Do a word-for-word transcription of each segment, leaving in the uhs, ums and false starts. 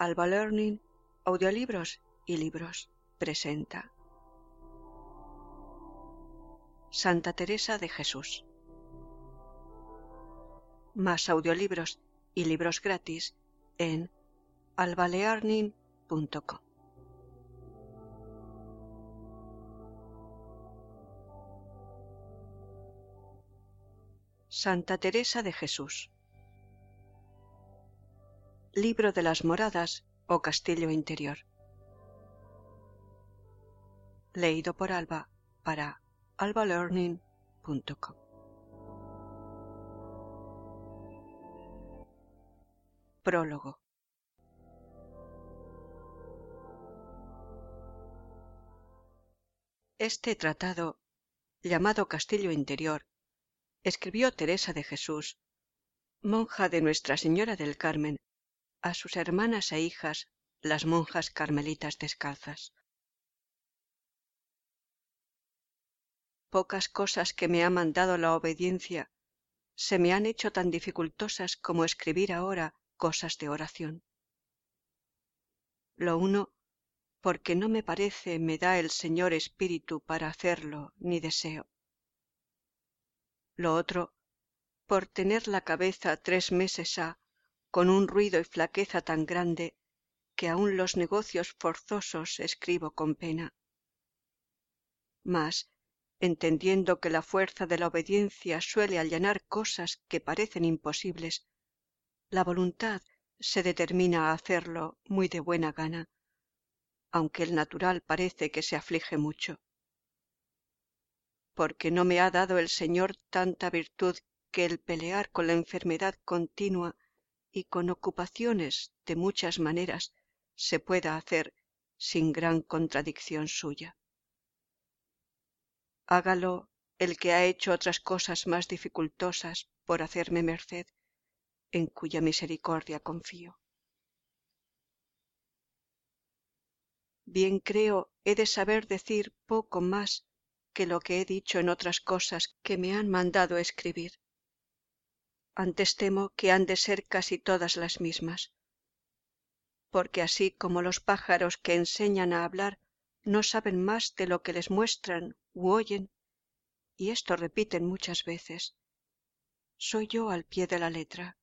Alba Learning, Audiolibros y Libros presenta Santa Teresa de Jesús. Más audiolibros y libros gratis en alba learning punto com. Santa Teresa de Jesús. Libro de las Moradas o Castillo Interior. Leído por Alba para alba learning punto com. Prólogo. Este tratado, llamado Castillo Interior, escribió Teresa de Jesús, monja de Nuestra Señora del Carmen, a sus hermanas e hijas, las monjas carmelitas descalzas. Pocas cosas que me ha mandado la obediencia se me han hecho tan dificultosas como escribir ahora cosas de oración. Lo uno, porque no me parece me da el Señor espíritu para hacerlo, ni deseo. Lo otro, por tener la cabeza tres meses ha, con un ruido y flaqueza tan grande, que aun los negocios forzosos escribo con pena. Mas, entendiendo que la fuerza de la obediencia suele allanar cosas que parecen imposibles, la voluntad se determina a hacerlo muy de buena gana, aunque el natural parece que se aflige mucho. Porque no me ha dado el Señor tanta virtud que el pelear con la enfermedad continua y con ocupaciones de muchas maneras se pueda hacer sin gran contradicción suya. Hágalo el que ha hecho otras cosas más dificultosas por hacerme merced, en cuya misericordia confío. Bien creo he de saber decir poco más que lo que he dicho en otras cosas que me han mandado escribir. Antes temo que han de ser casi todas las mismas, porque así como los pájaros que enseñan a hablar no saben más de lo que les muestran u oyen, y esto repiten muchas veces, soy yo al pie de la letra.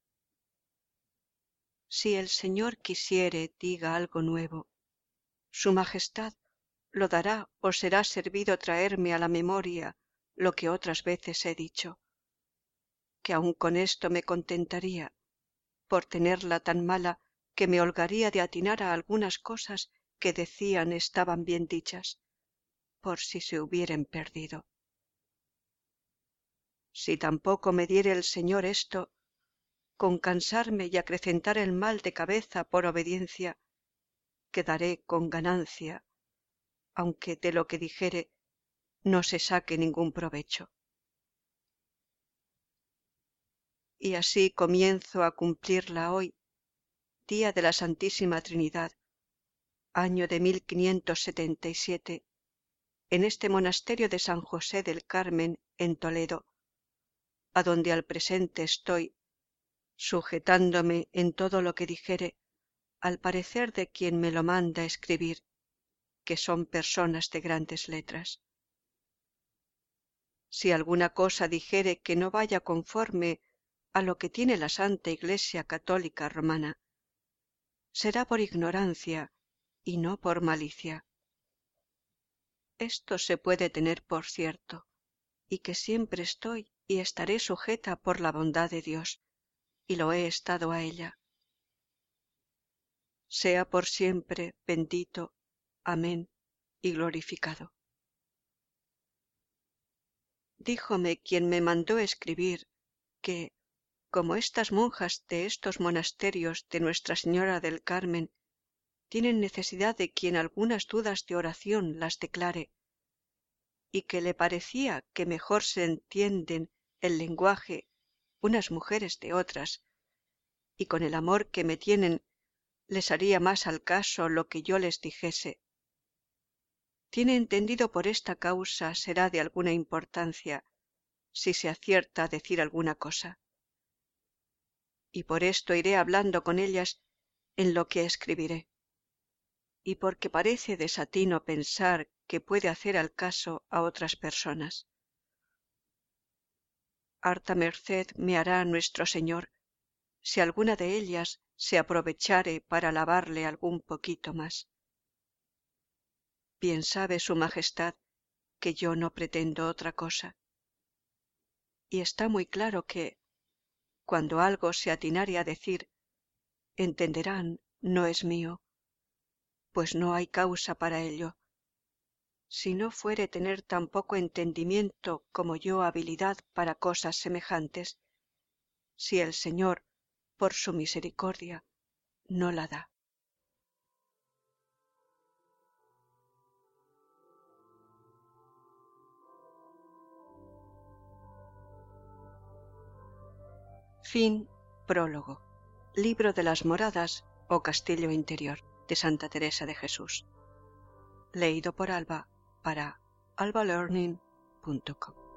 Si el Señor quisiere diga algo nuevo, su Majestad lo dará o será servido traerme a la memoria lo que otras veces he dicho, que aun con esto me contentaría, por tenerla tan mala que me holgaría de atinar a algunas cosas que decían estaban bien dichas, por si se hubieren perdido. Si tampoco me diere el Señor esto, con cansarme y acrecentar el mal de cabeza por obediencia, quedaré con ganancia, aunque de lo que dijere no se saque ningún provecho. Y así comienzo a cumplirla hoy, día de la Santísima Trinidad, año de mil quinientos setenta y siete, en este monasterio de San José del Carmen, en Toledo, adonde al presente estoy, sujetándome en todo lo que dijere al parecer de quien me lo manda escribir, que son personas de grandes letras. Si alguna cosa dijere que no vaya conforme a lo que tiene la Santa Iglesia Católica Romana, será por ignorancia y no por malicia. Esto se puede tener por cierto, y que siempre estoy y estaré sujeta por la bondad de Dios, y lo he estado a ella. Sea por siempre bendito, amén y glorificado. Díjome quien me mandó escribir que, como estas monjas de estos monasterios de Nuestra Señora del Carmen tienen necesidad de quien algunas dudas de oración las declare, y que le parecía que mejor se entienden el lenguaje unas mujeres de otras, y con el amor que me tienen les haría más al caso lo que yo les dijese. Tiene entendido por esta causa será de alguna importancia, si se acierta a decir alguna cosa. Y por esto iré hablando con ellas en lo que escribiré, y porque parece desatino pensar que puede hacer al caso a otras personas. Harta merced me hará nuestro Señor si alguna de ellas se aprovechare para alabarle algún poquito más. Bien sabe su Majestad que yo no pretendo otra cosa, y está muy claro que, cuando algo se atinare a decir, entenderán no es mío, pues no hay causa para ello. Si no fuere tener tan poco entendimiento como yo habilidad para cosas semejantes, si el Señor, por su misericordia, no la da. Fin. Prólogo. Libro de las Moradas o Castillo Interior de Santa Teresa de Jesús. Leído por Alba para alba learning punto com.